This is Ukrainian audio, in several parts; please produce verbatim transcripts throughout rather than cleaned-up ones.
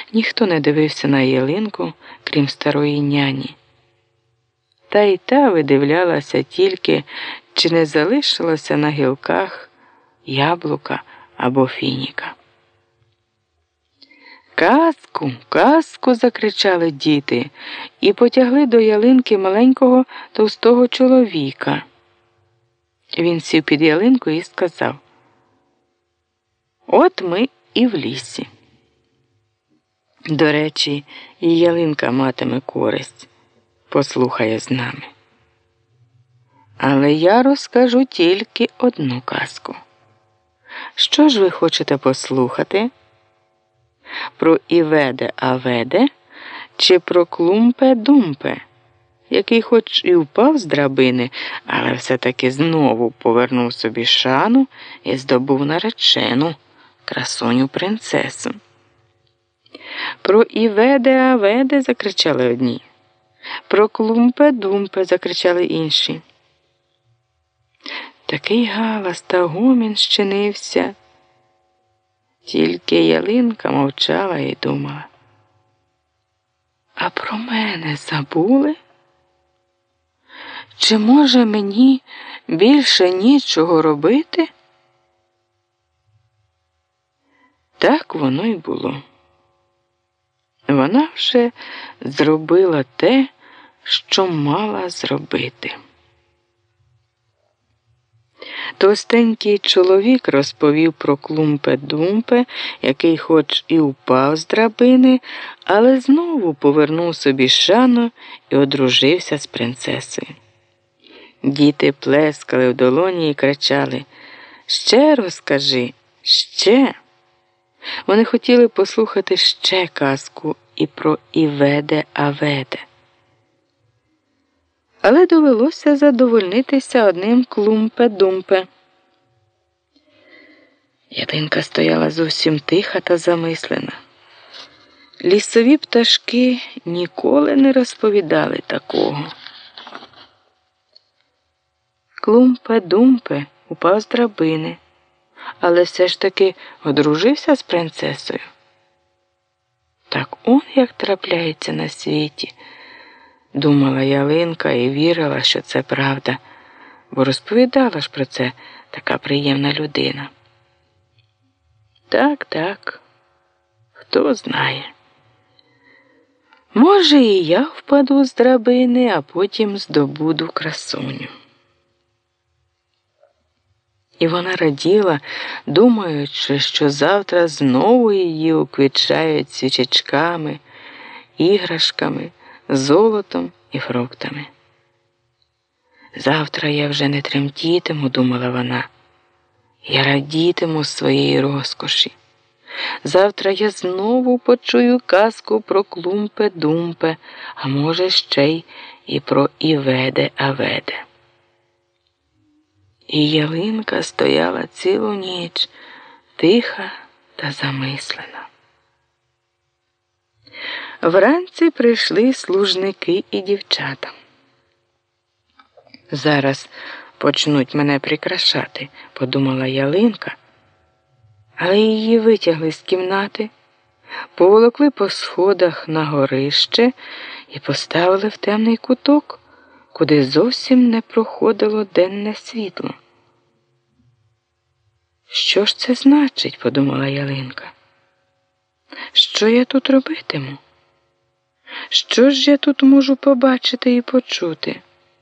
Ніхто не дивився на ялинку, крім старої няні. Та й та видивлялася тільки, чи не залишилося на гілках яблука або фініка. «Казку, казку!» – закричали діти і потягли до ялинки маленького товстого чоловіка. Він сів під ялинку і сказав: «От ми і в лісі. До речі, і ялинка матиме користь, послухає з нами. Але я розкажу тільки одну казку. Що ж ви хочете послухати? Про Іведе-Аведе чи про Клумпе-Думпе, який хоч і впав з драбини, але все-таки знову повернув собі шану і здобув наречену, красуню-принцесу?» «Про Іведе-Аведе!» – закричали одні. «Про Клумпе-Думпе!» – закричали інші. Такий галас та гомін щинився. Тільки ялинка мовчала і думала: «А про мене забули? Чи може мені більше нічого робити?» Так воно й було. Вона вже зробила те, що мала зробити. Товстенький чоловік розповів про Клумпе-Думпе, який хоч і впав з драбини, але знову повернув собі шану і одружився з принцесою. Діти плескали в долоні і кричали: «Ще розкажи, ще!» Вони хотіли послухати ще казку і про Іведе-Аведе. Але довелося задовольнитися одним Клумпе-Думпе. Ялинка стояла зовсім тиха та замислена. Лісові пташки ніколи не розповідали такого. Клумпе-Думпе упав з драбини, але все ж таки одружився з принцесою. Так он як трапляється на світі, думала ялинка і вірила, що це правда, бо розповідала ж про це така приємна людина. Так, так, хто знає. Може, і я впаду з драбини, а потім здобуду красуню. І вона раділа, думаючи, що завтра знову її уквітчають свічечками, іграшками, золотом і фруктами. «Завтра я вже не тремтітиму», – думала вона. «Я радітиму своєї розкоші. Завтра я знову почую казку про Клумпе-Думпе, а може ще й і про Іведе-Аведе». І ялинка стояла цілу ніч, тиха та замислена. Вранці прийшли служники і дівчата. «Зараз почнуть мене прикрашати», – подумала ялинка, але її витягли з кімнати, поволокли по сходах на горище і поставили в темний куток, куди зовсім не проходило денне світло. «Що ж це значить?» – подумала ялинка. «Що я тут робитиму? Що ж я тут можу побачити і почути?»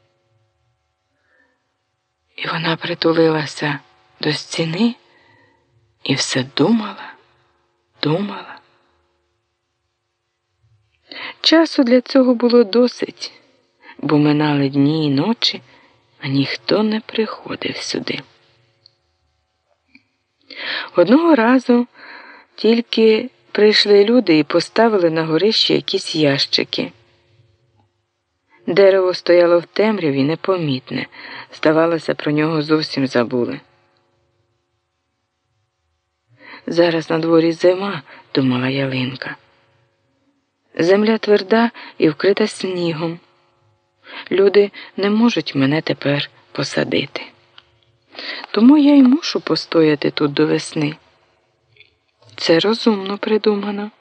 І вона притулилася до стіни і все думала, думала. Часу для цього було досить, бо минали дні і ночі, а ніхто не приходив сюди. Одного разу тільки прийшли люди і поставили на горищі якісь ящики. Дерево стояло в темряві непомітне, здавалося, про нього зовсім забули. «Зараз на дворі зима», – думала ялинка. «Земля тверда і вкрита снігом. Люди не можуть мене тепер посадити. Тому я й мушу постояти тут до весни. Це розумно придумано.